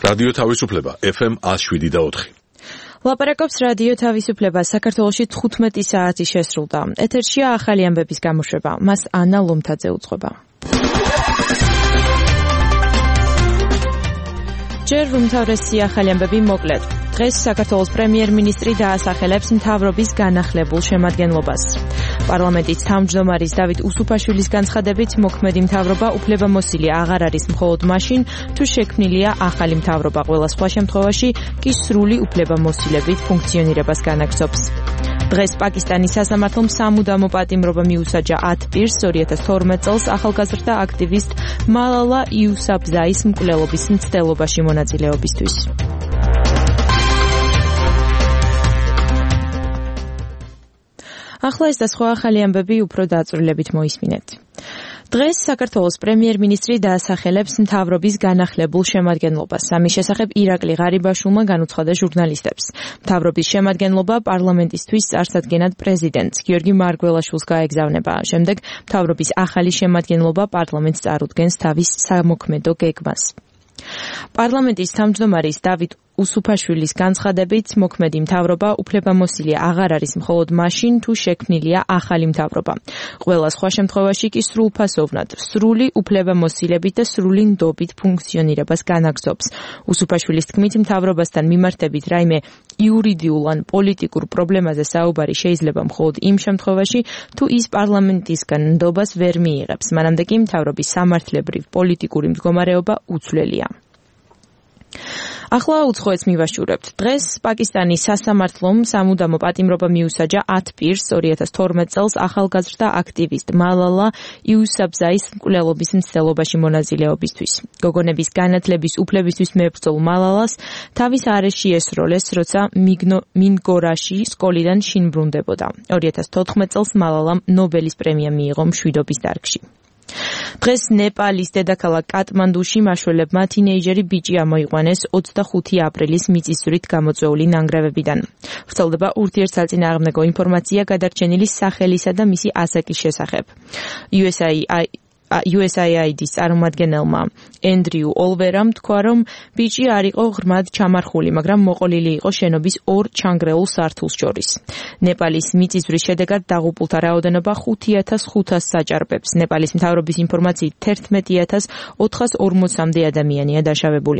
რადიო თავისუფლება FM 107.4. ლაპარაკობს რადიო თავისუფლება. საქართველოში 15 საათი შესრულდა. ეთერშია ახალი ამბების გამოშვება. მას ანა ლომთაძე უძღვება. ჯერ უმთავრესი ახალი ამბები მოკლედ. დღეს საქართველოს პრემიერ-მინისტრი დაასახელებს მთავრობის განახლებულ შემადგენლობას. პარლამენტის თავმჯდომარის დავით უსუფაშვილის განცხადებით, მოქმედი მთავრობა უფლებამოსილი აღარ არის მხოლოდ მაშინ, თუ შექმნილია ახალი მთავრობა. ყველა სხვა შემთხვევაში კი სრული უფლებამოსილებით ფუნქციონირებას განაგრძობს. დღეს პაკისტანის სასამართლომ სამუდამო პატიმრობა მიუსაჯა 10 პირს 2012 წელს ახალგაზრდა აქტივისტ მალალა იუსაფზაის მკვლელობის მცდელობაში მონაწილეობისთვის. ახლა ეს და სხვა ახალი ამბები უფრო დაწვრილებით მოისმინეთ. დღეს საქართველოს პრემიერ-მინისტრი დაასახელებს მთავრობის განახლებულ შემადგენლობას. ამის შესახებ ირაკლი ღარიბაშვილმა განუცხადა ჟურნალისტებს. მთავრობის შემადგენლობა პარლამენტისთვის წარსადგენად პრეზიდენტს გიორგი მარგველაშვილს გაეგზავნება. შემდეგ მთავრობის ახალი შემადგენლობა პარლამენტს წარუდგენს თავის სამოქმედო გეგმას. პარლამენტის თავმჯდომარის დავით უსუფაშვილის განცხადებით, მოქმედი მთავრობა უფლებამოსილი აღარ არის მხოლოდ მაშინ, თუ შექმნილია ახალი მთავრობა. ყველა სხვა შემთხვევაში კი სრულფასოვნად, სრული უფლებამოსილებით და სრული ნდობით ფუნქციონირებას განაგრძობს. უსუფაშვილის თქმით, მთავრობასთან მიმართებით რაიმე იურიდიულ ან პოლიტიკურ პრობლემაზე საუბარი შეიძლება მხოლოდ იმ შემთხვევაში, თუ ის პარლამენტისგან ნდობას ვერ მიიღებს. მანამდე კი მთავრობის სამართლებრივ პოლიტიკური მდგომარეობა უცვლელია. ახლა უცხოეთს მივაშურებთ. დღეს პაკისტანის სასამართლომ სამუდამო პატიმრობა მიუსაჯა 10 პირს 2012 წელს ახალგაზრდა აქტივისტ მალალა იუსაფზაის მკვლელობის მცდელობაში მონაწილეობისთვის. გოგონების განათლების უფლებისთვის მებრძოლ მალალას თავის არეში ესროლეს, როცა მინგორაში სკოლიდან შინ ბრუნდებოდა. 2014 წელს მალალამ ნობელის პრემია მიიღო მშვიდობის დარგში. დღეს ნეპალის დედაქალაქ კატმანდუში მაშველებმა თინეიჯერი ბიჭი ამოიყვანეს 25 აპრილის მიწისძვრით გამოწვეული ნანგრევებიდან. ვრცელდება ურთიერთსაწინააღმდეგო ინფორმაცია გადარჩენილი სახელისა და მისი ასაკის შესახებ. USAID-ის წარმომადგენელმა ენდრიუ ოლვერამ თქვა, რომ ბიჭი არ იყო ღრმად ჩამარხული, მაგრამ მოყოლილი იყო შენობის ორ ჩანგრეულ სართულს შორის. ნეპალის მიწისძვრის შედეგად დაღუპულთა რაოდენობა 5500 საჭარბებს. ნეპალის მთავრობის ინფორმაციით 11440-მდე ადამიანია დაშავებული.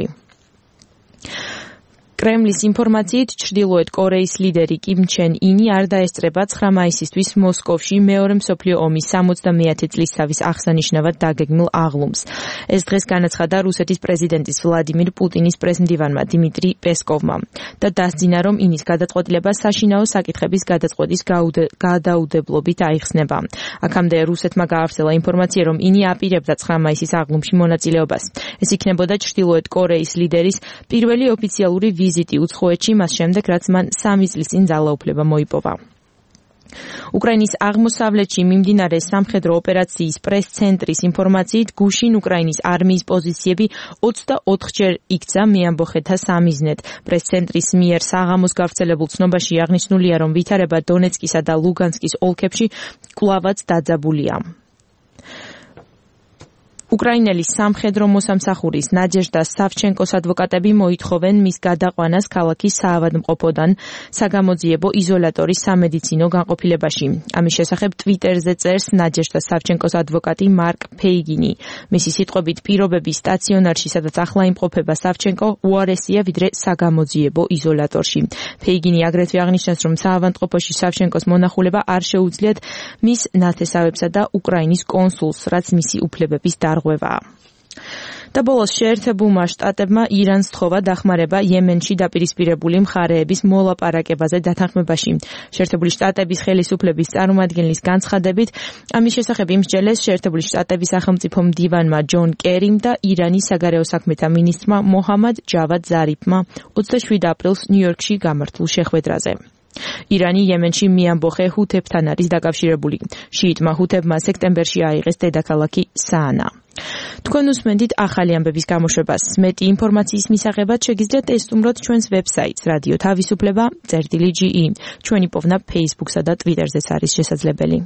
კრემლის ინფორმაციით, ჩრდილოეთ კორეის ლიდერი კიმ ჩენ ინი არ დაესწრება 9 მაისისთვის მოსკოვში მეორე მსოფლიო ომის 70-ე წლისთავის აღსანიშნავად დაგეგმილ აღლუმს. ეს დღეს განაცხადა რუსეთის პრეზიდენტის ვლადიმირ პუტინის პრესმდივანმა დიმიტრი პესკოვმა და დასძინა, რომ ინის გადაწყვეტილება საშინაო საკითხების გადაწყვეტის გადაუდებლობით აიხსნება. აქამდე რუსეთმა გაავრცელა ინფორმაცია, რომ ინი აპირებდა 9 მაისის აღლუმში მონაწილეობას. ეს იქნებოდა ჩრდილოეთ კორეის ლიდერის პირველი ოფიციალური ვიზიტი უცხოეთში, მას შემდეგ, რაც მან 3 წლის წინ ძალაუფლება მოიპოვა. უკრაინის აღმოსავლეთში მიმდინარე სამხედრო ოპერაციის პრეს-ცენტრის ინფორმაციით, გუშინ უკრაინის არმიის პოზიციები 24-ჯერ იქცა მეამბოხეთა სამიზნედ. პრეს-ცენტრის მიერ საღამოს გავრცელებულ ცნობაში აღნიშნულია, რომ ვითარება დონეცკისა და ლუგანსკის ოლქებში კვლავაც დაძაბულია. უკრაინელის სამხედრო მოსამსახურის ნაჯეჟდა სავჩენკოს ადვოკატები მოითხოვენ მის გადაყვანას ქალაქის საავადმყოფოდან საგამოძიებო იზოლატორის სამედიცინო განყოფილებაში. ამის შესახებ ტვიტერზე წერს ნაჯეჟდა სავჩენკოს ადვოკატი მარკ ფეიგინი. მისი სიტყვებით, პირობები სტაციონარში, სადაც ახლა იმყოფება სავჩენკო, უარესია ვიდრე საგამოძიებო იზოლატორში. ფეიგინი აგრეთვე აღნიშნავს, რომ საავადმყოფოში სავჩენკოს მონახულება არ შეუძლიათ მის ნათესავებსა და უკრაინის კონსულს, რაც მისი უფლებების და ბოლოს შეერთებულმა შტატებმა ირანს თხოვა დახმარება იემენში დაპირისპირებული მხარეების მოლაპარაკებაზე დათანხმებაში. შეერთებული შტატების ხელისუფლების წარმომადგენლის განცხადებით, ამის შესახებ იმსჯელეს შეერთებული შტატების სახელმწიფო მდივანმა ჯონ კერიმ და ირანის საგარეო საქმეთა მინისტრმა მოჰამად ჯავად ზარიფმა 27 აპრილს ნიუ-იორკში გამართულ შეხვედრაზე. ირანი იემენში მეამბოხე ჰუთებთან არის დაკავშირებული. შიიტმა ჰუთებმა სექტემბერში აიღეს დედაქალაქი საანა. თქვენ უსმენთ ახალი ამბების გამოშვებას. მეტი ინფორმაციის მისაღებად შეგიძლიათ ესტუმროთ ჩვენს ვებსაიტს რადიო თავისუფლება.ge. ჩვენი პოვნა Facebook-სა და Twitter-ზეც არის შესაძლებელი.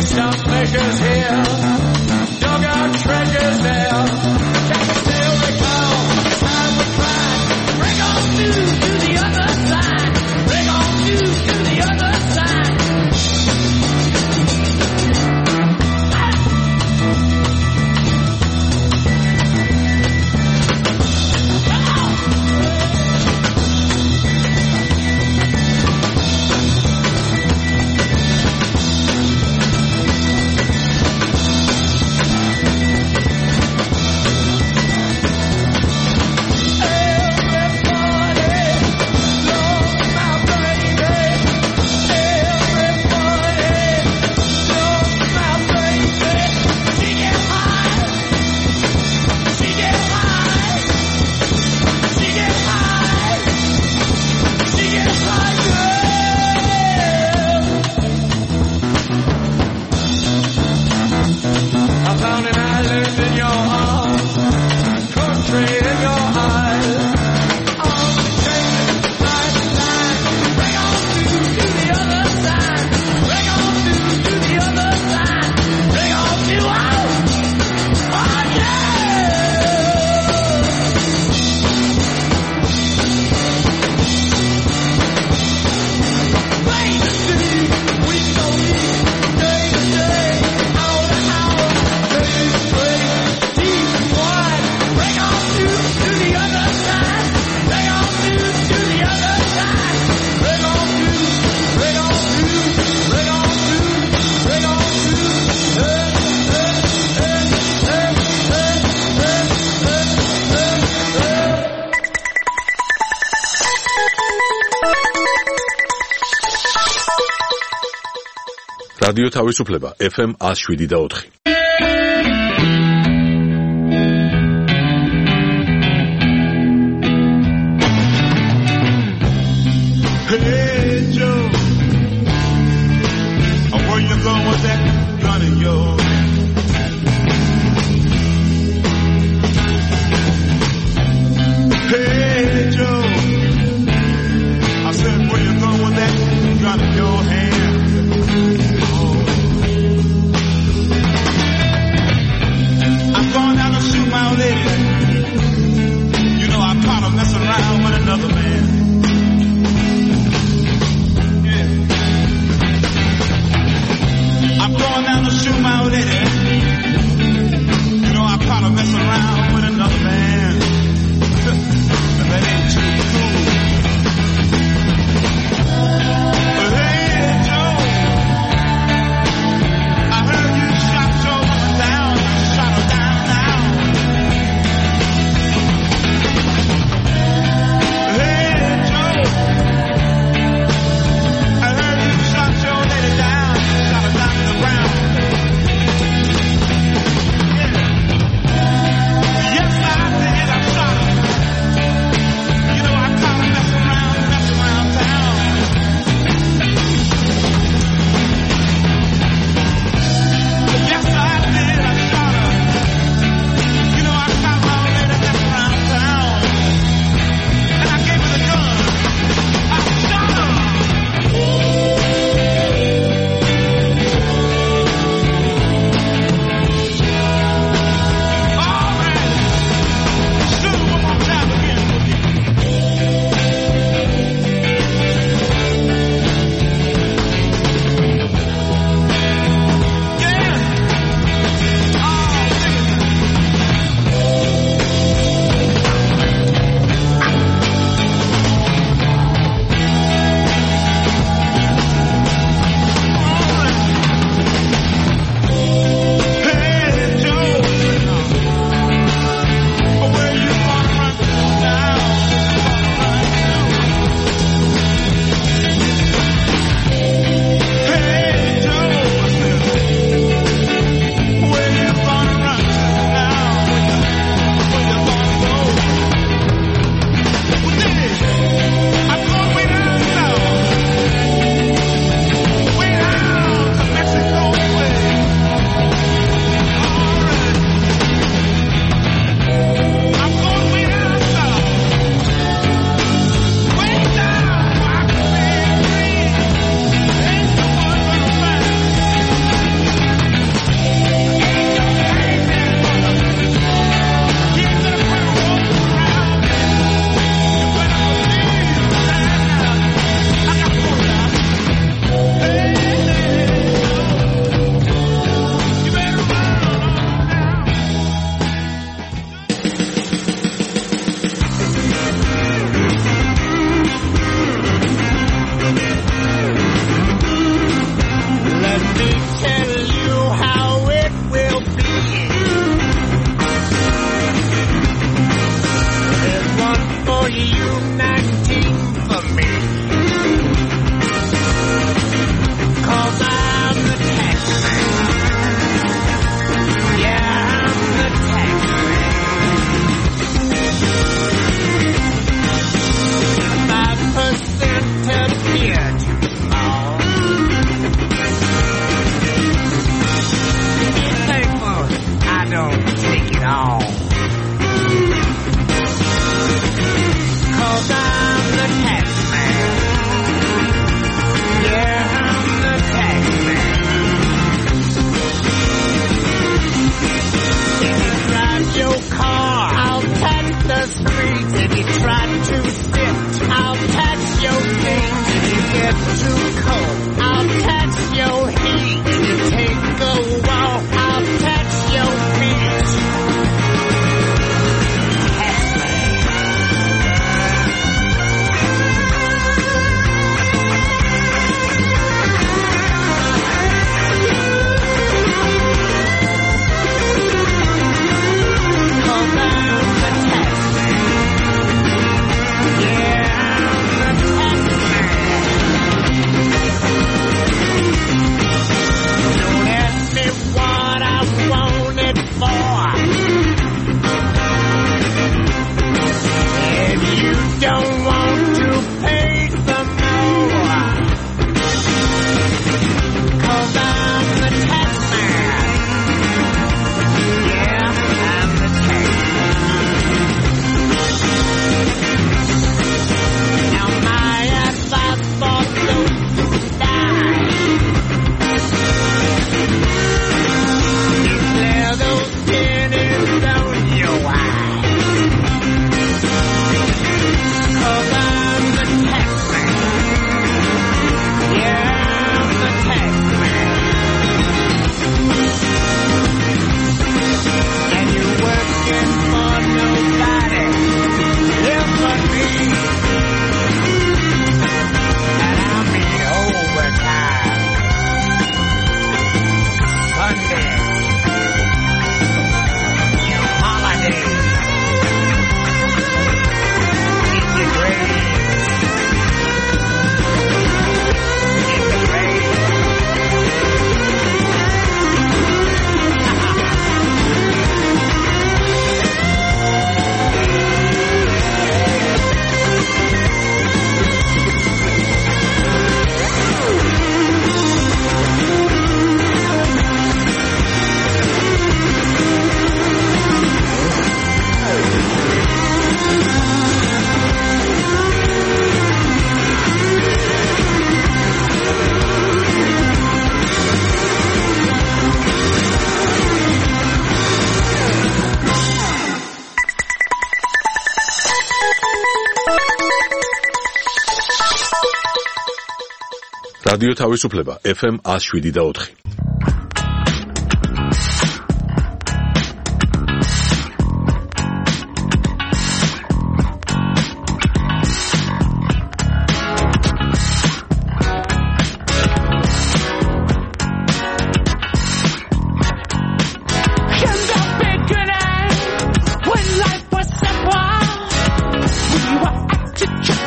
some measures here, dug out treasures there. Check the sail recall, time we climb. Bring on to the other side. Bring on to the other side. რადიო თავისუფლება FM 107.4. Hey Joe, where you going with that gun in your hand? Hey Joe, I said where you going with that gun in your hand? I'm going out to shoot my old lady. You know I caught her messing around with another man. რადიო თავისუფლება FM 107.4.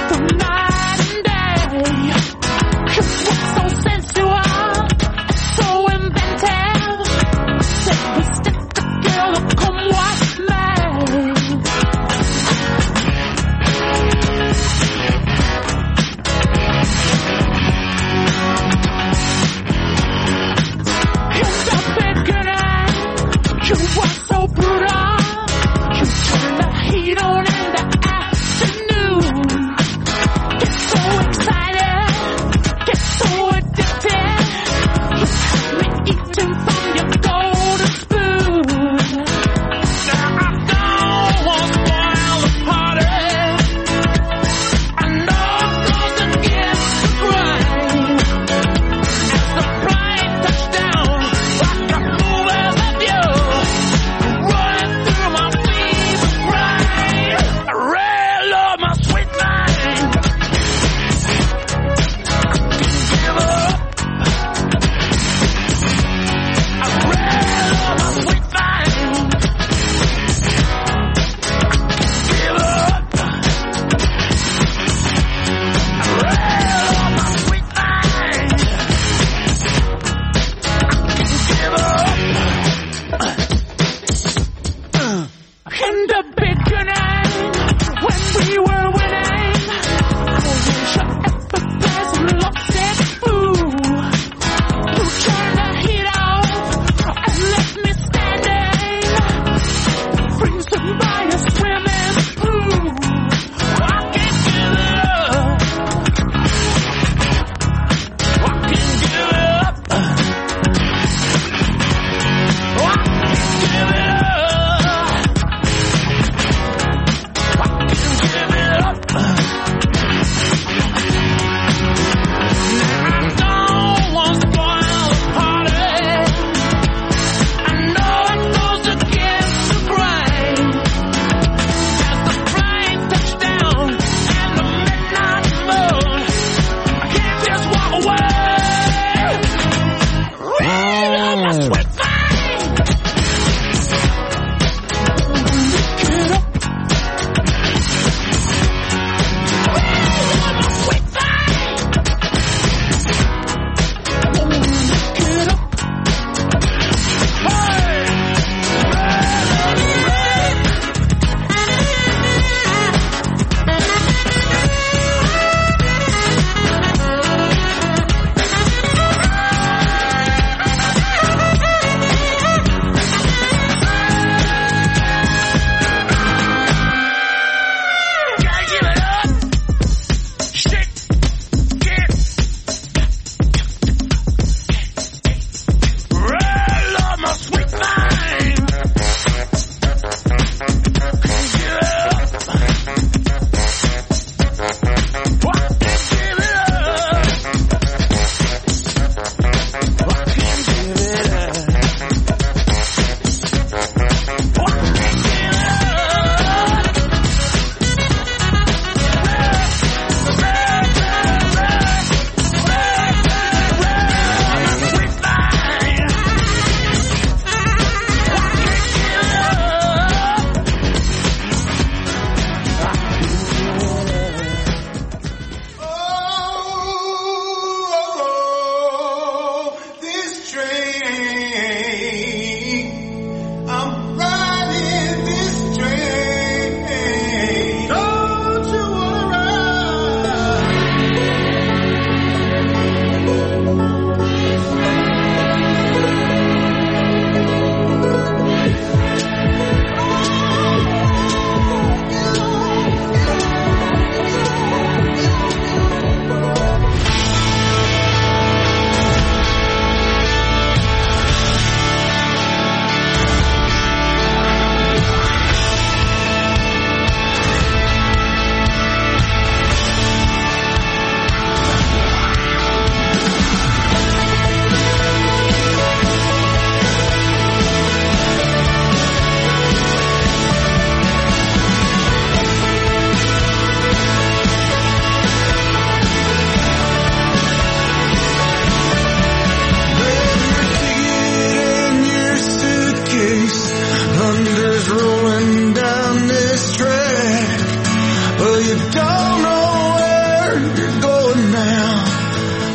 So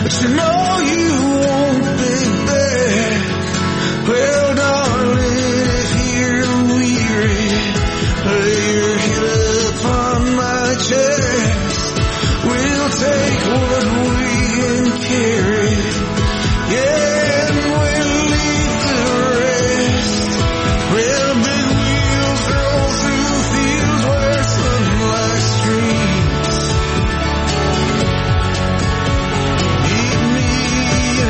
But you know you won't, baby. Well, darling, if you're weary, lay your head upon my chest. We'll take what we can carry. Yeah, and we'll leave the rest. Well, big wheels roll through fields where sunlight streams. Meet me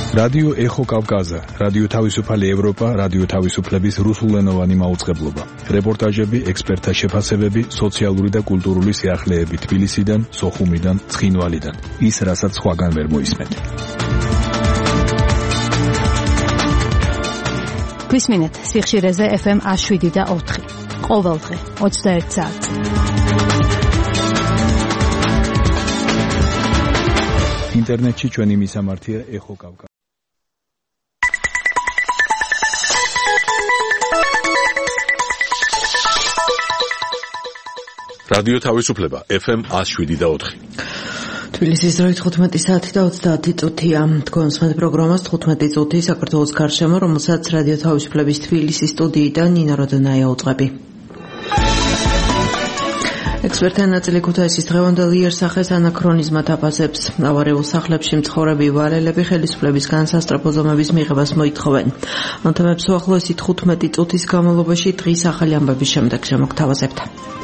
რადიო ეხო კავკაზა, რადიო თავისუფალი ევროპა, რადიო თავისუფლების რუსულენოვანი მაუწყებლობა. რეპორტაჟები, ექსპერტთა შეფასებები, სოციალური და კულტურული სიახლეები თბილისიდან, სოხუმიდან, ცხინვალიდან. ის, რასაც სხვაგან ვერ მოისმენთ. გვისმინეთ სიხშირეზე FM 107.4. ყოველდღე 21 საათზე. ინტერნეტში ჩვენი მისამართია ეხო კავკაზა. რადიო თავისუფლება FM 107.4. თბილისის დროით 15 საათი და 30 წუთია. თქვენს პროგრამას 15 წუთი საქართველოს გარშემო, რომელსაც რადიო თავისუფლების თბილისის სტუდიიდან ნინა როდონაია უძღვები. ექსპერტთა ნაწილი ქუთაისის დღევანდელ იერსახეს ანაქრონიზმად აფასებს. ავარიულ სახლებში მცხოვრები ვალელები ხელისუფლების განსასწრაფო ზომების მიღებას მოითხოვენ. ამ თემებს უახლოესი 15 წუთის განმავლობაში დღის ახალი ამბების შემდეგ შემოგთავაზებთ.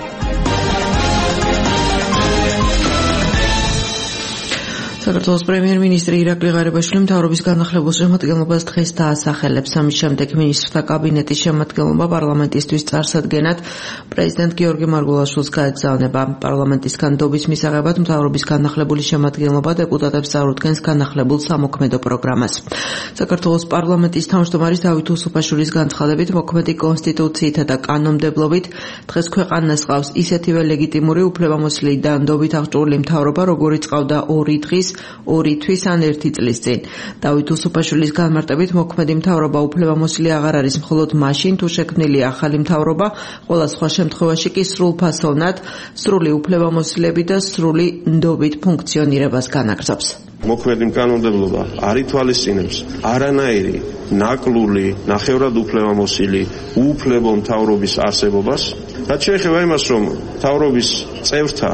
საქართველოს პრემიერ-მინისტრი ირაკლი ღარიბაშვილი მთავრობის განახლებულ შემადგენლობას დღეს დაასახელებს. ამის შემდეგ მინისტრთა კაბინეტის შემადგენლობა პარლამენტისთვის წარსადგენად პრეზიდენტ გიორგი მარგულაშვილს გაეგზავნება. პარლამენტისგან დობის მისაღებად მთავრობის განახლებული შემადგენლობა დეპუტატებს წარუდგენს განახლებულ სამოქმედო პროგრამას. საქართველოს პარლამენტის თავმჯდომარის დავით უსუფაშვილის განცხადებით, მოქმედი კონსტიტუციითა და კანონმდებლობით დღეს ქვეყანას ყავს ისეთივე ლეგიტიმური უფლებამოსილი და ნდობით აღჭურვილი მთავრობა, როგორიც ყავდა 2 დღის 2 თვის ან 1 წლის წინ. დავით უსუფაშვილის განმარტებით, მოქმედი მთავრობა უფლებამოსილი აღარ არის მხოლოდ მაშინ, თუ შექმნილია ახალი მთავრობა, ყველა სხვა შემთხვევაში კი სრულფასოვნად, სრული უფლებამოსილები და სრული ნდობით ფუნქციონირებას განაგრძობს. მოქმედი კანონმდებლობა არ ითვალისწინებს არანაირი ნაკლული, ნახევრად უფლებამოსილი, უუფლებო მთავრობის არსებობას. რაც შეეხება იმას, რომ მთავრობის წევრთა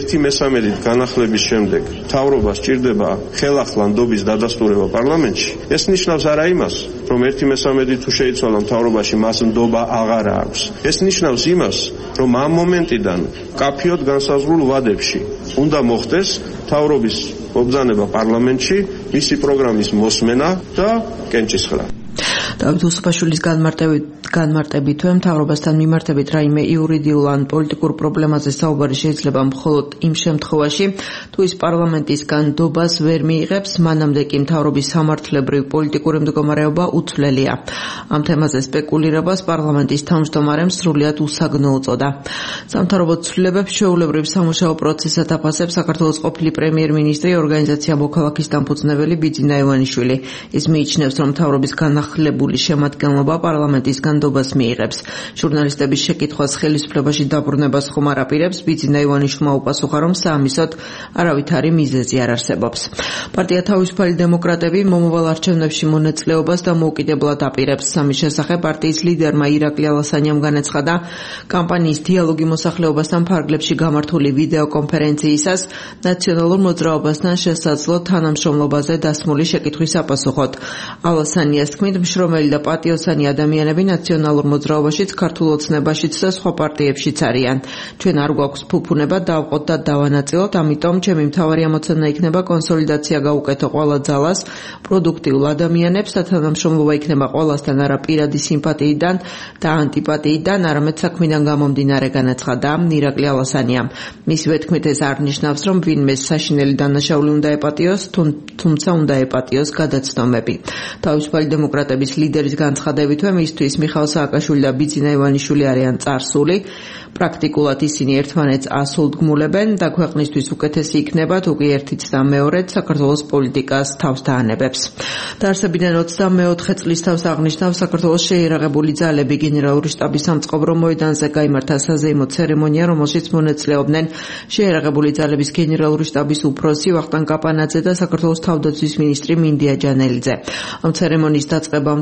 1/3 განახლების შემდეგ მთავრობა სჭირდება ხელახლა ნდობის დადასტურება პარლამენტში, ეს ნიშნავს არა იმას, რომ 1/3 თუ შეიცვალა მთავრობაში, მას ნდობა აღარ აქვს. ეს ნიშნავს იმას, რომ ამ მომენტიდან კაფიოდ განსაზღვრულ ვადებში უნდა მოხდეს მთავრობის მობრძანება პარლამენტში, მისი პროგრამის მოსმენა და კენჭისყრა. დავით უსუფაშვილის განმარტებითვე მთავრობასთან მიმართებით რაიმე იურიდიულ ან პოლიტიკურ პრობლემაზე საუბარი შეიძლება მხოლოდ იმ შემთხვევაში, თუ ის პარლამენტისგან ნდობას ვერ მიიღებს, მანამდე კი მთავრობის სამართლებრივ პოლიტიკური მდგომარეობა უცვლელია. ამ თემაზე სპეკულირებას პარლამენტის თავმჯდომარემ სრულიად უსაგნო უწოდა. სამთავრობო ცვლილებებს ჩვეულებრივ სამუშაო პროცესად აფასებს საქართველოს ყოფილი პრემიერ-მინისტრი, ორგანიზაცია მოქალაქის დამფუძნებელი ბიძინა ივანიშვილი. ის მიიჩნევს, რომ მთავრობის განახლებული შემადგენლობა პარლამენტისგან ნდობას მიიღებს. ჟურნალისტების შეკითხვას ხელისუფლებაში დაბრუნებას ხომ არ აპირებს, ბიძინა ივანიშვილმა უპასუხა, რომ საამისოდ არავითარი მიზეზი არ არსებობს. პარტია თავისუფალი დემოკრატები მომავალ არჩევნებში მონაწილეობას დამოუკიდებლად აპირებს. ამის შესახებ პარტიის ლიდერმა ირაკლი ალასანიამ განაცხადა კამპანიის დიალოგი მოსახლეობასთან ფარგლებში გამართული ვიდეო კონფერენციისას ნაციონალურ მოძრაობასთან შესაძლო თანამშრომლობაზე დასმული შეკითხვის საპასუხოდ. ალასანიას თქმით, მშრომელი და პატიოსანი ადამიანები ნაციონალურ მოძრაობაშიც, ქართულ ოცნებაშიც და სხვა პარტიებშიც არიან. ჩვენ არ გვაქვს ფუფუნება დავყოთ და დავანაწილოთ, ამიტომ ჩემი მთავარი ამოცანა იქნება კონსოლიდაცია გაუკეთო ყველა ძალას, პროდუქტიულ ადამიანებს და თანამშრომლობა იქნება ყველასთან არა პირადი სიმპათიიდან და ანტიპათიიდან, არამედ საქმიდან გამომდინარე, განაცხადა ირაკლი ალასანიამ. მისივე თქმით, ეს არ ნიშნავს, რომ ვინმე საშინელი დანაშაული უნდა ეპატიოს, თუმცა უნდა ეპატიოს გადაცდომები. თავისუფალი დემოკრატების ლიდერის განცხადებითვე, მისთვის მიხაილ სააკაშვილი და ბიძინა ივანიშვილი არიან წარსული. პრაქტიკულად ისინი ერთმანეთს ასულდგმულებენ და ქვეყნისთვის უკეთესი იქნება, თუ კი ერთიც და მეორეც საქართველოს პოლიტიკას თავს დაანებებს. დაარსებიდან 24 წლის თავს აღნიშნავს საქართველოს შეიარაღებული ძალები. გენერალური შტაბის სამწყობრო მოედანზე გაიმართა საზეიმო ცერემონია, რომელშიც მონაწილეობდნენ შეიარაღებული ძალების გენერალური შტაბის უფროსი ვახტანგ კაპანაძე და საქართველოს თავდაცვის მინისტრი მინდია ჯანელიძე. ამ ცერემონიის დაწყებამდე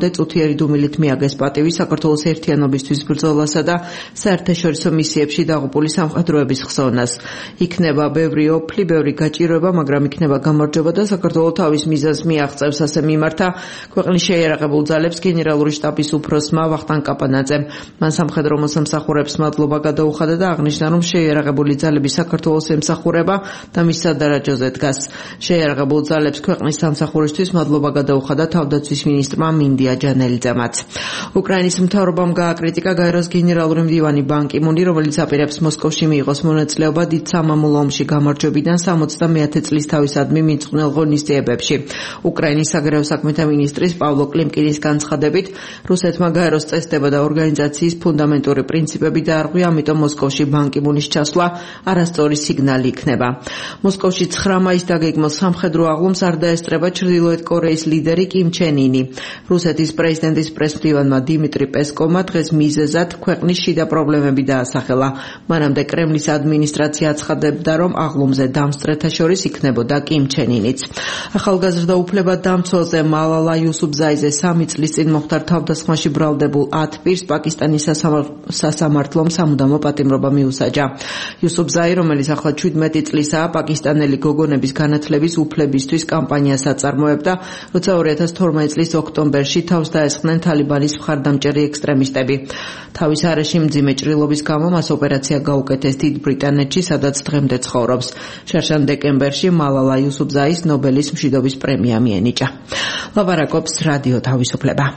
ბოლომდე წუთიერი დუმილით მიაგეს პატივი საქართველოს ერთიანობისთვის ბრძოლასა და საერთაშორისო მისიებში დაღუპული სამხედროების ხსოვნას. იქნება ბევრი ოფლი, ბევრი გაჭირვება, მაგრამ იქნება გამარჯვება და საქართველოს თავის მიზანს მიაღწევს, ასე მიმართა ქვეყნის შეიარაღებულ ძალებს გენერალური შტაბის უფროსმა ვახტანგ კაპანაძემ. მან სამხედრო მოსამსახურეებს მადლობა გადაუხადა და აღნიშნა, რომ შეიარაღებული ძალები საქართველოს ემსახურება და მის სადარაჯოზე დგას. შეიარაღებულ ძალებს ქვეყნის სამსახურისთვის მადლობა გადაუხადა თავდაცვის მინისტრმა მინდია ჯანელიძემაც. უკრაინის მთავრობამ გააკრიტიკა გაეროს გენერალური მდივანი ბან კი მუნი, რომელიც აპირებს მოსკოვში მიიღოს მონაწილეობა დიდ სამამულო ომში გამარჯვებიდან 71 წლის თავისადმი მიმწყნელ ღონისძიებებში. უკრაინის საგარეო საქმეთა მინისტრის პავლო კლიმკინის განცხადებით, რუსეთმა გაეროს წესდება და ორგანიზაციის ფუნდამენტური პრინციპები დაარღვია, ამიტომ მოსკოვში ბან კი მუნის ჩასვლა არასწორი სიგნალი იქნება. მოსკოვში 9 მაისს დაგეგმილ სამხედრო აღლუმს არ დაესწრება ჩრდილოეთ კორეის ლიდერი კიმ ჩენ ინი. რუსეთის პრეზიდენტის პრესმდივანმა დიმიტრი პესკოვმა დღეს მიზეზად ქვეყნის შიდა პრობლემები დაასახელა. მანამდე კრემლის ადმინისტრაცია აცხადებდა, რომ აღლუმზე დამსწრეთა შორის იქნებოდა კიმ ჩენ ინიც. ახალგაზრდა უფლებადამცველზე მალალა იუსუფზაიზე 3 წლის წინ მოხდარ თავდასხმაში ბრალდებულ 10 პირს პაკისტანის სასამართლომ სამუდამო პატიმრობა მიუსაჯა. იუსუფზაი, რომელიც ახლა 17 წლისაა, პაკისტანელი გოგონების განათლების უფლებისთვის კამპანიას აწარმოებდა, როცა 2012 წლის ოქტომბერში თავს დაესხნენ თალიბანის მხარდამჭერი ექსტრემისტები. თავის არეში მძიმე ჭრილობის გამო მას ოპერაცია გაუკეთეს დიდ ბრიტანეთში, სადაც დღემდე ცხოვრობს. შერშან დეკემბერში მალალა იუსუფზაის ნობელის მშვიდობის პრემია მიენიჭა. ლაპარაკობს რადიო თავისუფლება.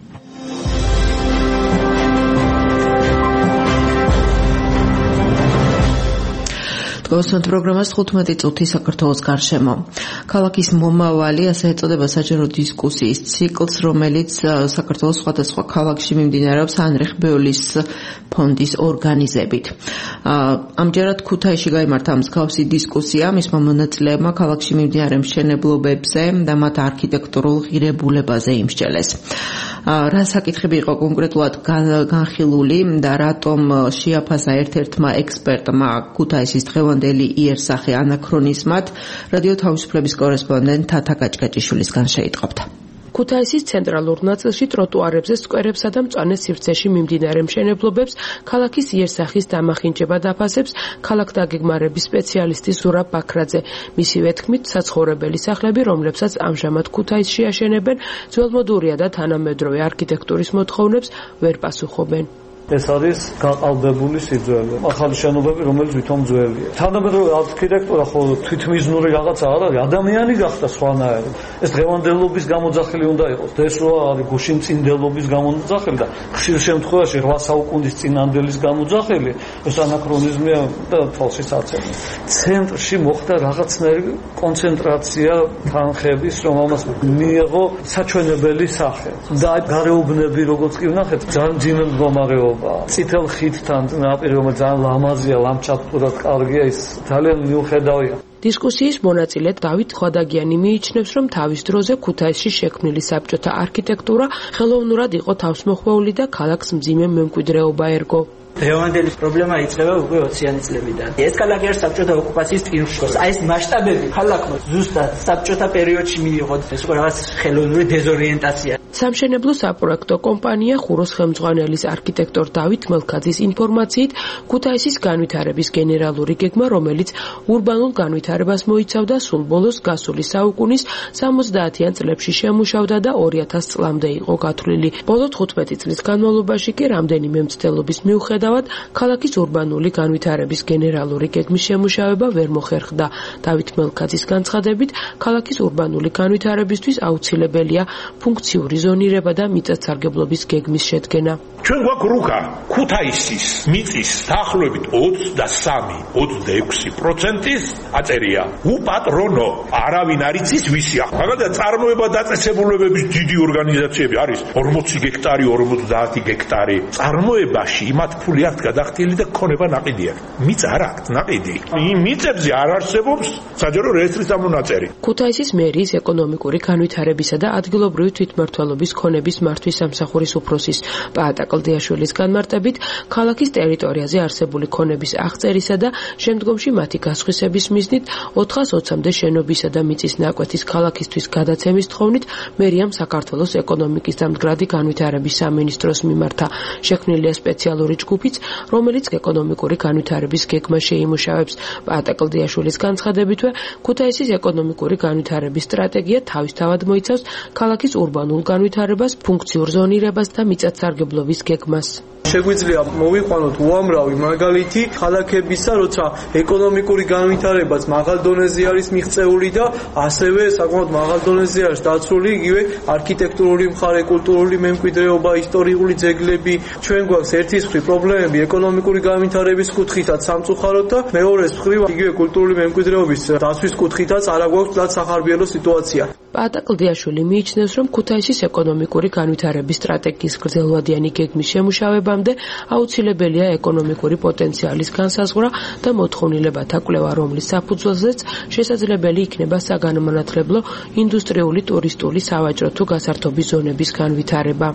დღევანდელ პროგრამას 15 წუთი საქართველოს გარშემო. ქალაქის მომავალი, ასე ეწოდება საჯარო დისკუსიის ციკლს, რომელიც საქართველოს სხვადასხვა ქალაქში მიმდინარეობს ანრიხ ბეოლის ფონდის ორგანიზებით. ამჯერად ქუთაისში გაიმართა მსგავსი დისკუსია მისმა მონაწილეებმა ქალაქში მიმდინარე მშენებლობებზე და მათ არქიტექტურულ ღირებულებაზე იმსჯელეს. რა საკითხები იყო კონკრეტულად განხილული და რატომ შეაფასა ერთ-ერთმა ექსპერტმა ქუთაისის დღევანდელი იერსახე ანაქრონიზმად, რადიო თავისუფლების კორესპონდენტ თათა კაჭკაჭიშვილისგან შეიტყობთ. ქუთაისის ცენტრალურ ნაწილში ტროტუარებზე, სკვერებსა და მწვანე სივრცეში მიმდინარე მშენებლობებს ქალაქის იერსახის დამახინჯება დაფასებს ქალაქ დაგეგმარების სპეციალისტი ზურაბ ბაქრაძე. მისივე თქმით, საცხოვრებელი სახლები, რომლებსაც ამჟამად ქუთაისში აშენებენ, ძველმოდურია და თანამედროვე არქიტექტურის მოთხოვნებს ვერ პასუხობენ. ეს არის გაყალბებული სიძველე. ახალი შენობები, რომელიც ვითომ ძველია. თანამედროვე არქიტექტურა ხო თვითმიზნური რაღაცა არ არის, ადამიანი გახდა სხვანაირი. ეს დღევანდელობის გამოძახილი უნდა იყოს. დესვა არის გუშინწინდელობის გამოძახილი და ხშირ შემთხვევაში 8 საუკუნის წინანდელის გამოძახილი, ეს ანაქრონიზმია და თვალშიც აცემი. ცენტრში მოხდა რაღაცნაირი კონცენტრაცია თანხების, რომ ამას მიიღო საჩვენებელი სახე. და გარეუბნები, როგორც კი ვნახეთ, ძალიან ძიმე მდგომარეობა. წითელ ხიდთან ნაპირი, რომელიც ძალიან ლამაზია, ლანდშაფტურად კარგია, ის ძალიან მიუხედავია. დისკუსიის მონაწილე დავით ხვადაგიანი მიიჩნევს, რომ თავის დროზე ქუთაისში შექმნილი საბჭოთა არქიტექტურა ხელოვნურად იყო თავსმოხვეული და ქალაქს მძიმე მემკვიდრეობა ერგო. დღევანდელი პრობლემა იწყება უკვე 20-იანი წლებიდან. ეს ქალაქი არის საბჭოთა ოკუპაციის წინშროს. აი ეს მასშტაბები ქალაქმა ზუსტად საბჭოთა პერიოდში მიიღო. ეს უკვე რაღაც ხელოვნური დეზორიენტაცია. სამშენებლო საპროექტო კომპანია ხუროს ხელმძღვანელის არქიტექტორ დავით მელქაძის ინფორმაციით, ქუთაისის განვითარების გენერალური გეგმა, რომელიც ურბანულ განვითარებას მოიცავდა, სულ ბოლოს გასული საუკუნის 70-იან წლებში შემუშავდა და 2000 წლამდე იყო გათვლილი. ბოლო 15 წლის განმავლობაში კი რამდენიმე მცდელობის მიუხედავად, ქალაქის ურბანული განვითარების გენერალური გეგმის შემუშავება ვერ მოხერხდა. დავით მელქაძის განცხადებით, ქალაქის ურბანული განვითარებისთვის აუცილებელია ფუნქციური ზონირება და მიწათსარგებლობის გეგმის შედგენა. ჩვენ გვაქვს რუკა ქუთაისის მიწის დაახლოებით 23-26%-ის აწერია უპატრონო. არავინ არ იცის ვისია. მაგალითად, წარმოება დაწესებულებების დიდი ორგანიზაციები არის 40 გექტარი, 50 გექტარი. წარმოებაში იმათ ფული აქვს გადახდილი და ქონება ნაყიდია. მიწა არ აქვს ნაყიდი. იმ მიწებზე არ არსებობს საჯარო რეესტრის ამონაწერი. ქუთაისის მერიის ეკონომიკური განვითარებისა და ადგილობრივი თვითმმართველობის ქონების მართვის სამსახურის უფროსის პაატაკ პატაკლდიაშვილის განმარტებით, ქალაქის ტერიტორიაზე არსებული ქონების აღწერისა და შემდგომში მათი გასხვისების მიზნით 420-მდე შენობისა და მიწის ნაკვეთის ქალაქისთვის გადაცემის თხოვნით მერიამ საქართველოს ეკონომიკის და მდგრადი განვითარების სამინისტროს მიმართა. შექმნილია სპეციალური ჯგუფიც, რომელიც ეკონომიკური განვითარების გეგმას შეიმუშავებს. პატაკლდიაშვილის განცხადებითვე, ქუთაისის ეკონომიკური განვითარების სტრატეგია თავისთავად მოიცავს ქალაქის урბანულ განვითარებას, ფუნქციურ ზონირებას და მიწათსარგებლობის გეგმას. შეგვიძლია მოვიყვანოთ უამრავი მაგალითი ქალაქებისა, როცა ეკონომიკური განვითარებაც მაღალ დონეზე არის მიღწეული და ასევე საკმაოდ მაღალ დონეზე არის დაცული იგივე არქიტექტურული მხარე, კულტურული მემკვიდრეობა, ისტორიული ძეგლები. ჩვენ გვაქვს ერთის მხრივ პრობლემები ეკონომიკური განვითარების კუთხითაც სამწუხაროდ და მეორეს მხრივ იგივე კულტურული მემკვიდრეობის დაცვის კუთხითაც არა გვაქვს πλად სახარბიელო სიტუაცია. პატაკლდიაშვილი მიიჩნევს, რომ ქუთაისის ეკონომიკური განვითარების სტრატეგიის გრძელვადიანი გეგმის შემუშავებამდე აუცილებელია ეკონომიკური პოტენციალის განსაზღვრა და მოთხოვნილებათა კვლევა, რომლის საფუძველზეც შესაძლებელი იქნება საგანმანათლებლო, ინდუსტრიული, ტურისტული, სავაჭრო თუ გასართობი ზონების განვითარება.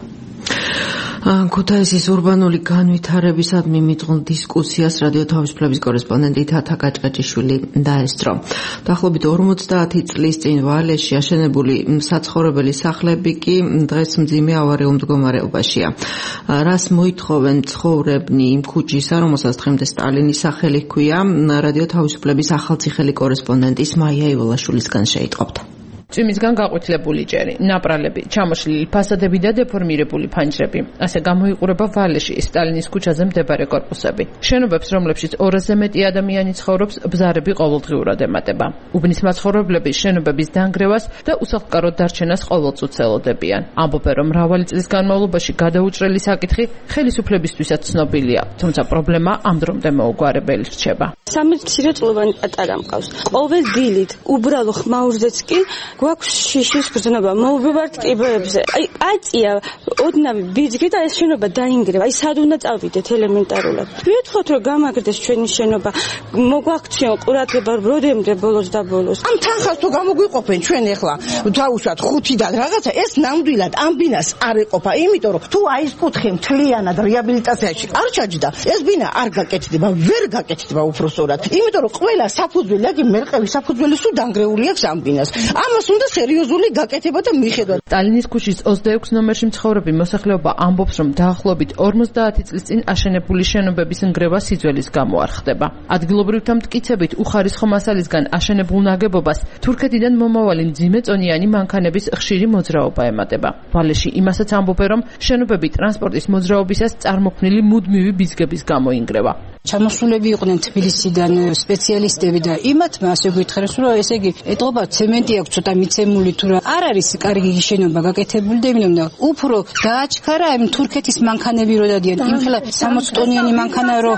ქუთაისის урბანული განვითარებისადმი მიწყობილ დისკუსიას რადიო თავისუფლების კორესპონდენტი თათა კაჭკაჭიშვილი დაესწრო. დაახლოებით 50 წლის წინ ვალეში აშენებული საცხოვრებელი სახლები კი დღეს მძიმე ავარიულ მდგომარეობაშია. რას მოითხოვენ მცხოვრებნი იმ ქუჩისა, რომელსაც დღემდე სტალინის სახელი ჰქვია, რადიო თავისუფლების ახალციხელი კორესპონდენტის მაია ივალაშვილისგან შეიტყობთ. წვიმისგან გაყვითლებული ჭერი, ნაპრალები, ჩამოშლილი ფასადები და დეფორმირებული ფანჯრები. ასე გამოიყურება ვალეში სტალინის ქუჩაზე მდებარე კორპუსები. შენობებს, რომლებშიც 200-ზე მეტი ადამიანი ცხოვრობს, ბზარები ყოველდღიურად ემატება. უბნის მაცხოვრებლები შენობების დანგრევას და უსახლკაროდ დარჩენას ყოველწუთს ელოდებიან. ამბობენ, რომ მრავალი წლის განმავლობაში გადაუჭრელი საკითხი ხელისუფლებისთვისაც ცნობილია, თუმცა პრობლემა ამ დრომდე მოუგვარებელი რჩება. 3 მცირეწლოვანი პატარა მყავს. ყოველ დილით უბრალო ხმაურზეც კი გვაქვს შიშის გზნობა, მოვიბართ კიბეებზე. აწია ოდნავი ბიძგი და ეს შენობა დაინგრევა. სად უნდა წავიდეთ ელემენტარულად. ვეთხოვთ, რომ გამაგრდეს ჩვენი შენობა, მოგვაქციონ ყურადღება როდემდე ბოლოს და ბოლოს. ამ თანხას თუ გამოგვიყოფენ ჩვენ ახლა თავისად 5-დან რაღაცა, ეს ნამდვილად ამ ბინას არ ეყოფა, იმიტომ რომ თუ აი ეს კუთხე მთლიანად რეაბილიტაციაში არ ჩაჯდა, ეს ბინა არ გაკეთდება, ვერ გაკეთდება უпростоრად. იმიტომ რომ ყველა საფუძველი, აგი მერყევი საფუძველი სულ დანგრეული აქვს ამ ბინას. ამას უნდა სერიოზული გაკეთება და მიხედვა. სტალინის ქუჩის 26 ნომერში მცხოვრები მოსახლეობა ამბობს, რომ დაახლოებით 50 წლის წინ აშენებული შენობების ნგრევა სიძველის გამო არ ხდება. ადგილობრივთა მტკიცებით უხარისხო მასალისგან აშენებულ ნაგებობას თურქეთიდან მომავალი მძიმეწონიანი მანქანების ხშირი მოძრაობა ემატება. ვალეში იმასაც ამბობენ, რომ შენობები ტრანსპორტის მოძრაობისას წარმოქმნილი მუდმივი ბიძგების გამო ინგრევა. ჩამოსულები იყვნენ თბილისიდან სპეციალისტები და იმათმა ასე გითხარეს, რომ ესე იგი ეტყობა ცემენტი აქვს ცოტა მიცემული თუ რა არ არის კარგი შენობა გაკეთებული და იმენ უფრო დააჩქარა ამ თურქეთის მანქანები რო დადიან იმ ხელა 60 ტონიანი მანქანა რო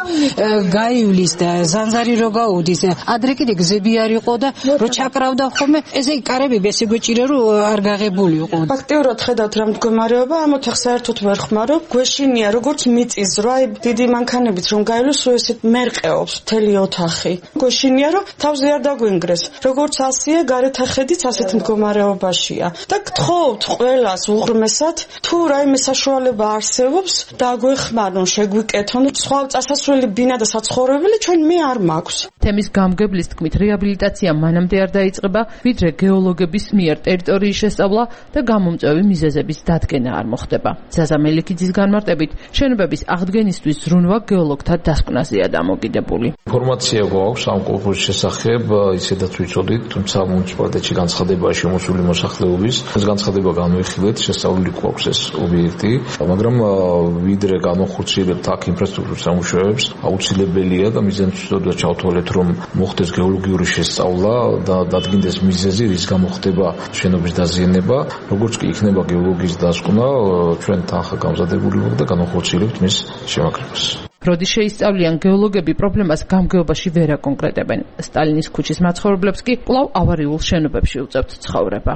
გაივლის და ზანზარი რო გაუდის ადრე კიდე გზები არ იყო და რო ჩაკრავდა ხოლმე ესე იგი კარები ესე გვეჭირა რომ არ გაღებული იყო. ფაქტიურად ხედავთ რა მდგომარეობა, ამ ოთახს საერთოდ ვერ ხმარო, გვეშინია როგორც მიწის ზრვა, დიდი მანქანებით რომ გაივლოს ესეთ მერყეობს მთელი ოთახი. გვეშინია რომ თავზე არ დაგვინგრეს. როგორც ასია გარეთა ხედიც ასეთ მდგომარეობაშია. და გთხოვთ ყველას უღრმესად, თუ რაიმე საშუალება არსებობს, დაგვეხმარონ, შეგვიკეთონ, სხვა წასასვლელი ბინა და საცხოვრებელი ჩვენ მე არ მაქვს. თემის გამგებლის თქმით, რეაბილიტაცია მანამდე არ დაიწყება, ვიდრე გეოლოგების მიერ ტერიტორიის შესწავლა და გამომწვევი მიზეზების დადგენა არ მოხდება. ზაზა მელიქიძის განმარტებით, შენობების აღდგენისთვის ზრუნვა გეოლოგთა დასკვნაზეა დამოკიდებული. ინფორმაცია გვაქვს ამ კულტურის შესახებ, ისედაც ვიცოდით, თუმცა მუნიციპალიტეტში განცხადებაა შემოსული მოსახლეობის. ეს განცხადება განვიხილეთ, შესწავლილი გვაქვს ეს ობიექტი, მაგრამ ვიდრე განახორციელებთ აქ ინფრასტრუქტურის სამუშაოებს, აუცილებელია და მიზანწვდომას ჩავთვალეთ, რომ მოხდეს გეოლოგიური შესწავლა და დადგინდეს მიზეზი, რის გამო ხდება შენობის დაზიანება, როგორც კი იქნება გეოლოგიის დასკვნა, ჩვენ თანხა გამზადებული ვართ და განახორციელებთ მის შემაკრებას. როდის შეისწავლიან გეოლოგები პრობლემას გამგეობაში ვერ აკონკრეტებენ. სტალინის ქუჩის მაცხოვრებლებს კი კვლავ ავარიულ შენობებში უწევთ ცხოვრება.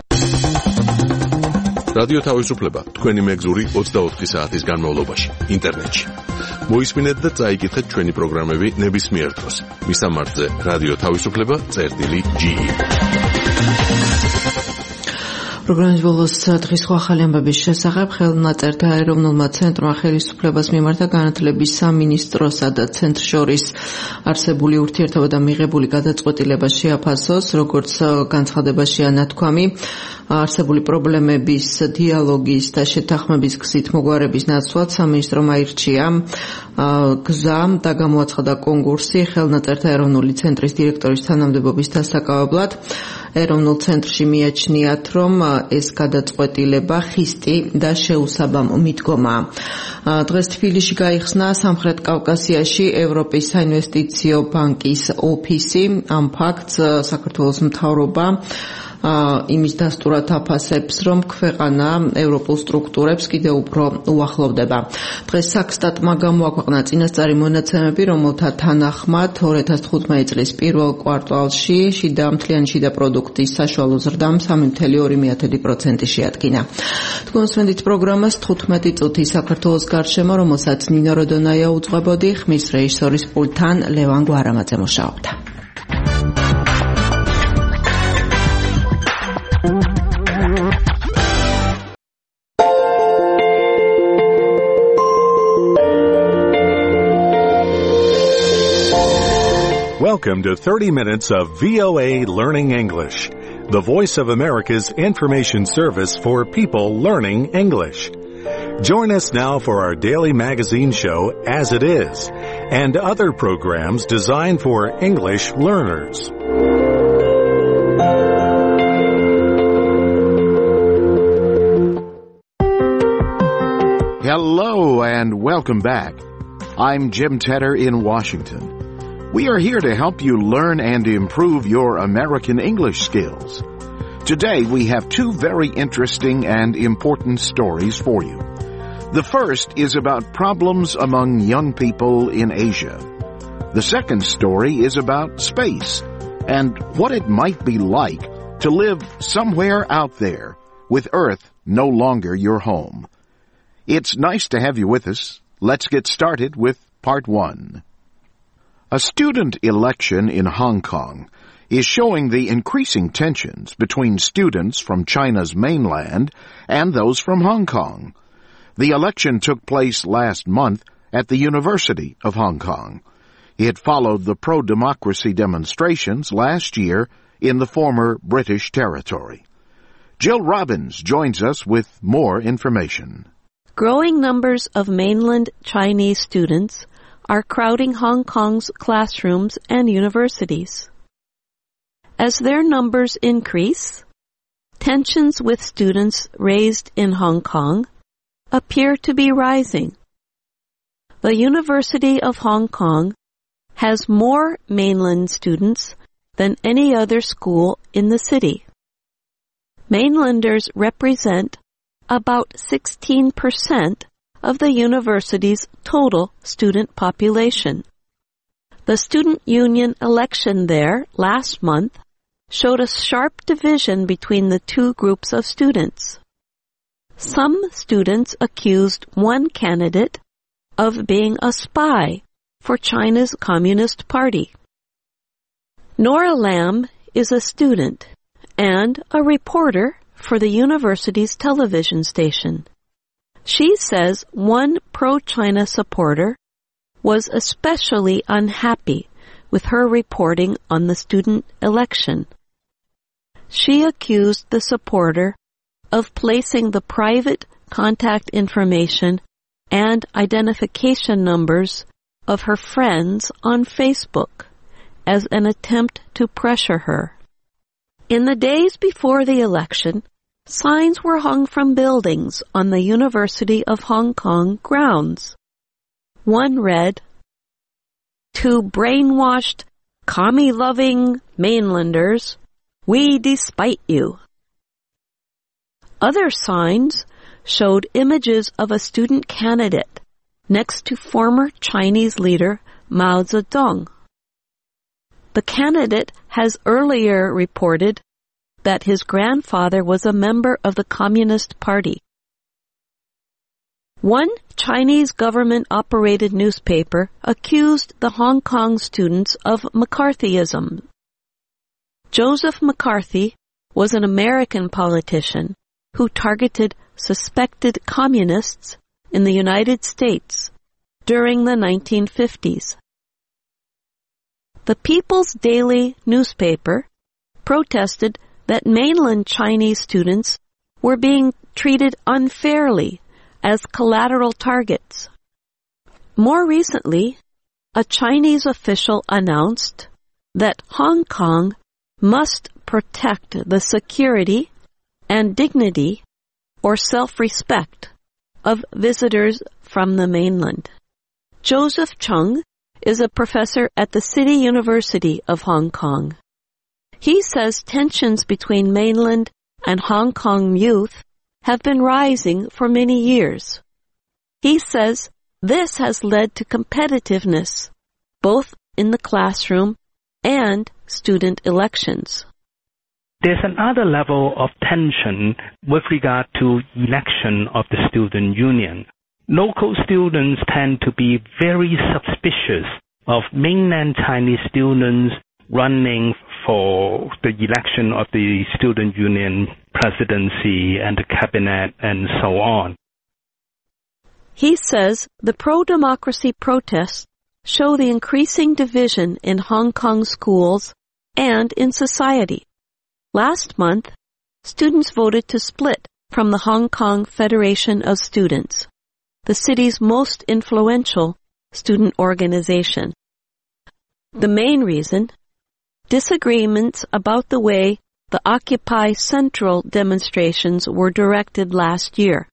რადიო თავისუფლება თქვენი მეგზური 24 საათის განმავლობაში ინტერნეტში. მოისმინეთ და წაიკითხეთ ჩვენი პროგრამები ნებისმიერ დროს. მისამართზე რადიო თავისუფლება.ge პროგრამის ბოლოს დღის ახალი ამბების შესახებ ხელნაწერთა ეროვნულმა ცენტრმა ხელისუფლებას მიმართა განათლების სამინისტროსა და ცენტრს შორის არსებული ურთიერთობა და მიღებული გადაწყვეტილება შეაფასოს, როგორც განცხადებაშია ნათქვამი, არსებული პრობლემების დიალოგის და შეთანხმების გზით მოგვარების ნაცვლად სამინისტრომ აირჩია გზა და გამოაცხადა კონკურსი ხელნაწერთა ეროვნული ცენტრის დირექტორის თანამდებობის დასაკავებლად. ეროვნულ ცენტრში მიაჩნიათ, რომ ეს გადაწყვეტილება ხისტი და შეუსაბამო მიდგომაა. დღეს თბილისში გაიხსნა სამხრეთ კავკასიაში ევროპის საინვესტიციო ბანკის ოფისი. ამ ფაქტს საქართველოს მთავრობა იმის დასტურად აფასებს, რომ ქვეყანა ევროპულ სტრუქტურებს კიდევ უფრო უახლოვდება. დღეს საქსტატმა გამოაქვეყნა წინასწარი მონაცემები, რომელთა თანახმად 2015 წლის პირველ კვარტალში მთლიანი შიდა პროდუქტის საშუალო ზრდამ 3.2% შეადგინა. თქვენ სვენდით პროგრამას 15 წუთი საქართველოს გარშემო, რომელსაც ნინო როდონაია უძღვებოდი, ხმის რეჟისორის პულტთან ლევან გვარამაძე მუშაობდა. Welcome to 30 minutes of VOA Learning English, the voice of America's information service for people learning English. Join us now for our daily magazine show, As It Is, and other programs designed for English learners. Hello and welcome back. I'm Jim Tedder in Washington. We are here to help you learn and improve your American English skills. Today we have two very interesting and important stories for you. The first is about problems among young people in Asia. The second story is about space and what it might be like to live somewhere out there with Earth no longer your home. It's nice to have you with us. Let's get started with part one. A student election in Hong Kong is showing the increasing tensions between students from China's mainland and those from Hong Kong. The election took place last month at the University of Hong Kong. It followed the pro-democracy demonstrations last year in the former British territory. Jill Robbins joins us with more information. Growing numbers of mainland Chinese students are crowding Hong Kong's classrooms and universities. As their numbers increase, tensions with students raised in Hong Kong appear to be rising. The University of Hong Kong has more mainland students than any other school in the city. Mainlanders represent about 16% of the university's total student population. The student union election there last month showed a sharp division between the two groups of students. Some students accused one candidate of being a spy for China's Communist Party. Nora Lam is a student and a reporter for the university's television station. She says one pro-China supporter was especially unhappy with her reporting on the student election. She accused the supporter of placing the private contact information and identification numbers of her friends on Facebook as an attempt to pressure her. In the days before the election, signs were hung from buildings on the University of Hong Kong grounds. One read, "To brainwashed, commie-loving mainlanders, we despite you." Other signs showed images of a student candidate next to former Chinese leader Mao Zedong. The candidate has earlier reported that his grandfather was a member of the Communist Party. One Chinese government-operated newspaper accused the Hong Kong students of McCarthyism. Joseph McCarthy was an American politician who targeted suspected communists in the United States during the 1950s. The People's Daily newspaper protested that mainland Chinese students were being treated unfairly as collateral targets. More recently, a Chinese official announced that Hong Kong must protect the security and dignity or self-respect of visitors from the mainland. Joseph Chung is a professor at the City University of Hong Kong. He says tensions between mainland and Hong Kong youth have been rising for many years. He says this has led to competitiveness, both in the classroom and student elections. There's another level of tension with regard to election of the student union. Local students tend to be very suspicious of mainland Chinese students running for the election of the student union presidency and the cabinet and so on. He says the pro-democracy protests show the increasing division in Hong Kong schools and in society. Last month, students voted to split from the Hong Kong Federation of Students, the city's most influential student organization. The main reason? Disagreements about the way the Occupy Central demonstrations were directed last year.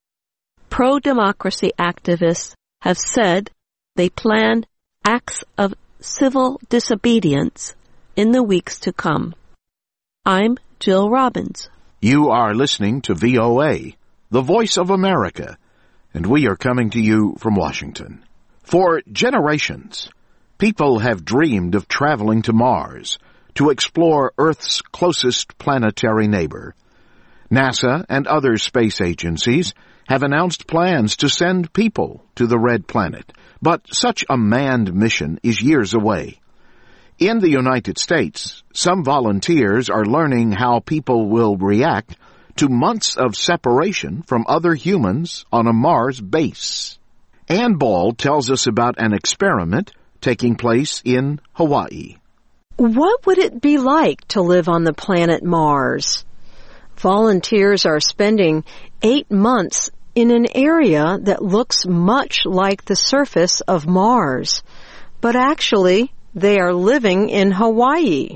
Pro-democracy activists have said they plan acts of civil disobedience in the weeks to come. I'm Jill Robbins. You are listening to VOA, the voice of America, and we are coming to you from Washington. For generations, people have dreamed of traveling to Mars to explore Earth's closest planetary neighbor. NASA and other space agencies have announced plans to send people to the Red Planet, but such a manned mission is years away. In the United States, some volunteers are learning how people will react to months of separation from other humans on a Mars base. Ann Ball tells us about an experiment taking place in Hawaii. What would it be like to live on the planet Mars? Volunteers are spending 8 months in an area that looks much like the surface of Mars, but actually they are living in Hawaii.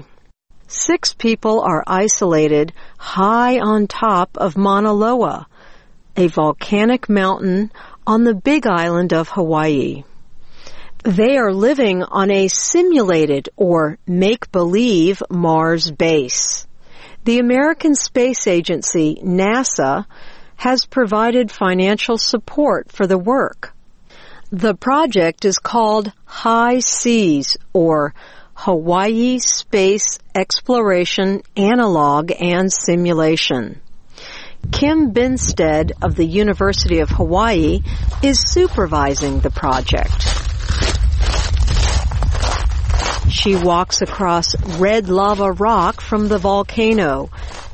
6 people are isolated high on top of Mauna Loa, a volcanic mountain on the Big Island of Hawaii. They are living on a simulated or make-believe Mars base. The American Space Agency, NASA, has provided financial support for the work. The project is called High Seas, or Hawaii Space Exploration Analog and Simulation. Kim Binstead of the University of Hawaii is supervising the project. She walks across red lava rock from the volcano,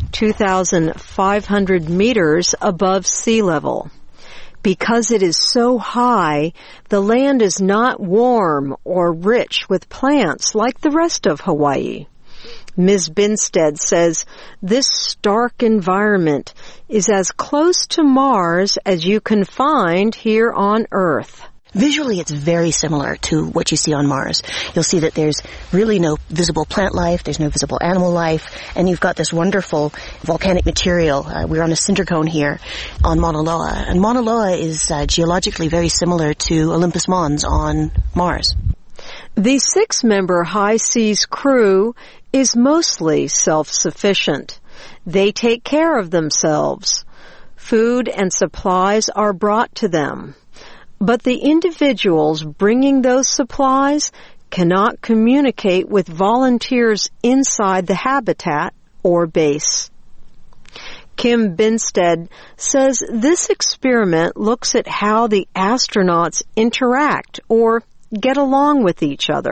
2,500 meters above sea level. Because it is so high, the land is not warm or rich with plants like the rest of Hawaii. Ms. Binstead says this stark environment is as close to Mars as you can find here on Earth. Visually, it's very similar to what you see on Mars. You'll see that there's really no visible plant life, there's no visible animal life, and you've got this wonderful volcanic material. We're on a cinder cone here on Mauna Loa, and Mauna Loa is geologically very similar to Olympus Mons on Mars. The 6-member High Seas crew is mostly self-sufficient. They take care of themselves. Food and supplies are brought to them. But the individuals bringing those supplies cannot communicate with volunteers inside the habitat or base. Kim Binstead says this experiment looks at how the astronauts interact or get along with each other.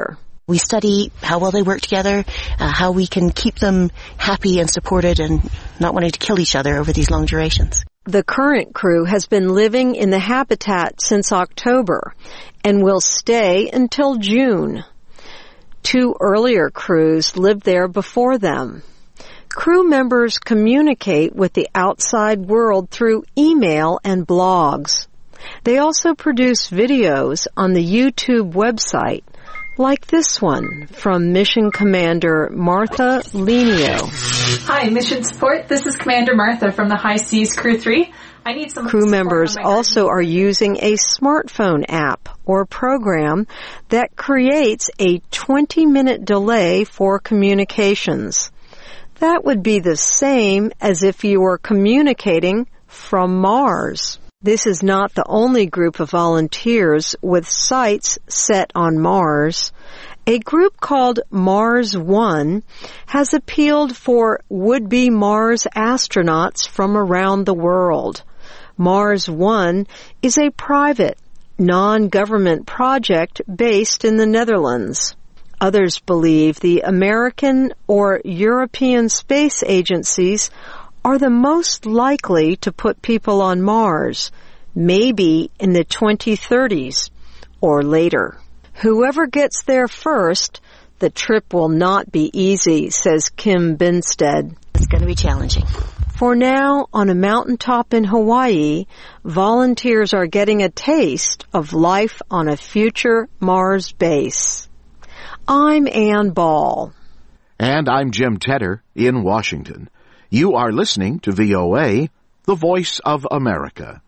We study how well they work together, how we can keep them happy and supported and not wanting to kill each other over these long durations. The current crew has been living in the habitat since October and will stay until June. 2 earlier crews lived there before them. Crew members communicate with the outside world through email and blogs. They also produce videos on the YouTube website, like this one from Mission Commander Martha Lenio. Hi, Mission Support. This is Commander Martha from the High Seas Crew 3. I need some Crew members also are using a smartphone app or program that creates a 20-minute delay for communications. That would be the same as if you were communicating from Mars. This is not the only group of volunteers with sights set on Mars. A group called Mars One has appealed for would-be Mars astronauts from around the world. Mars One is a private, non-government project based in the Netherlands. Others believe the American or European space agencies are the most likely to put people on Mars, maybe in the 2030s or later. Whoever gets there first, the trip will not be easy, says Kim Binstead. It's going to be challenging. For now, on a mountaintop in Hawaii, volunteers are getting a taste of life on a future Mars base. I'm Ann Ball. And I'm Jim Tedder in Washington. You are listening to VOA, the Voice of America.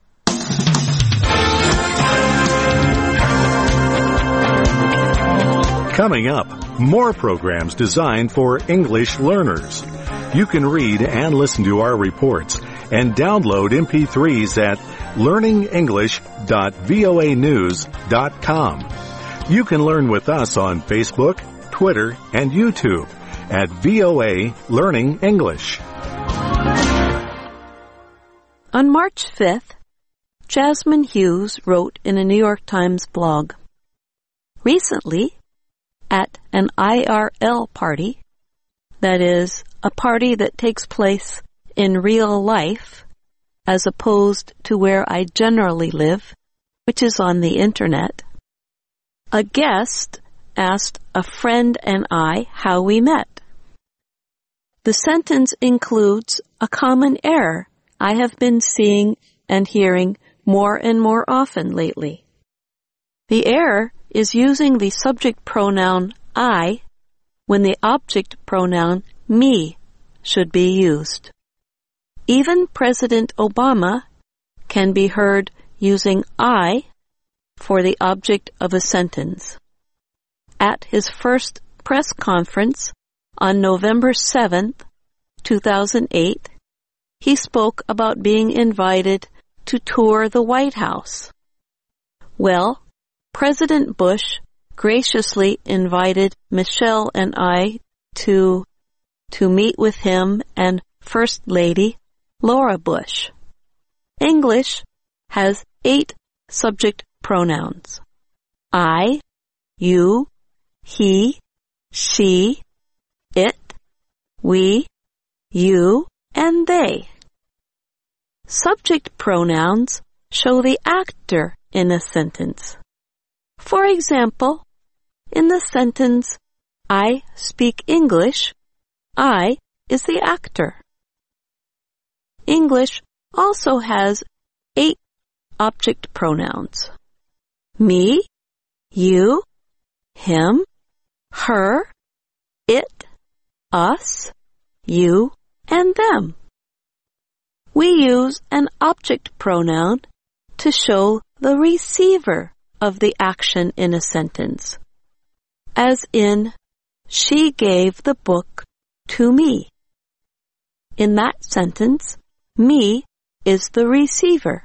Coming up, more programs designed for English learners. You can read and listen to our reports and download MP3s at learningenglish.voanews.com. You can learn with us on Facebook, Twitter, and YouTube at VOA Learning English. On March 5th, Jasmine Hughes wrote in a New York Times blog, "Recently, at an IRL party, that is, a party that takes place in real life, as opposed to where I generally live, which is on the internet, a guest asked a friend and I how we met. The sentence includes a common error I have been seeing and hearing more and more often lately. The error is using the subject pronoun I when the object pronoun me should be used. Even President Obama can be heard using I for the object of a sentence. At his first press conference on November 7th, 2008, he spoke about being invited to tour the White House. Well, President Bush graciously invited Michelle and I to meet with him and First Lady Laura Bush. English has 8 subject pronouns: I, you, he, she, it, we, you, and they. Subject pronouns show the actor in a sentence. For example, in the sentence, I speak English, I is the actor. English also has 8 object pronouns: me, you, him, her, it, us, you, and them. We use an object pronoun to show the receiver of the action in a sentence, as in, she gave the book to me. In that sentence, me is the receiver.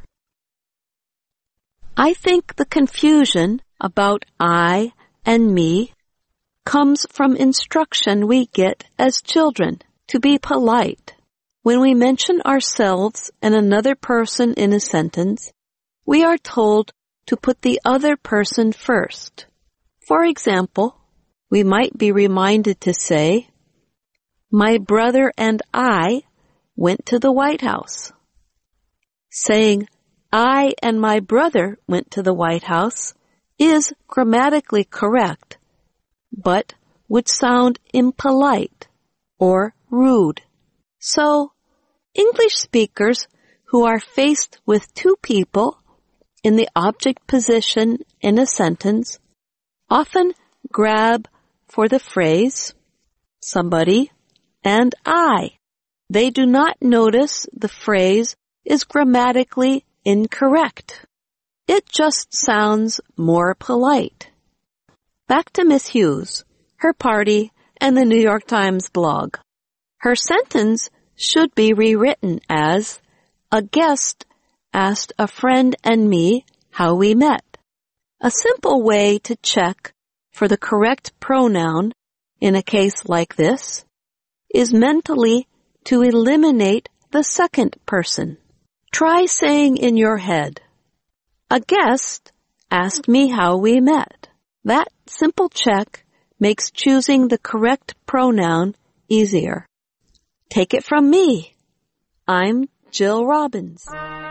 I think the confusion about I and me comes from instruction we get as children to be polite. When we mention ourselves and another person in a sentence, we are told to put the other person first. For example, we might be reminded to say, my brother and I went to the White House. Saying, I and my brother went to the White House is grammatically correct, but would sound impolite or rude. So, English speakers who are faced with two people in the object position in a sentence often grab for the phrase, somebody and I. They do not notice the phrase is grammatically incorrect. It just sounds more polite. Back to Miss Hughes, her party, and the New York Times blog. Her sentence should be rewritten as, a guest asked a friend and me how we met. A simple way to check for the correct pronoun in a case like this is mentally to eliminate the second person. Try saying in your head, a guest asked me how we met. That simple check makes choosing the correct pronoun easier. Take it from me. I'm Jill Robbins.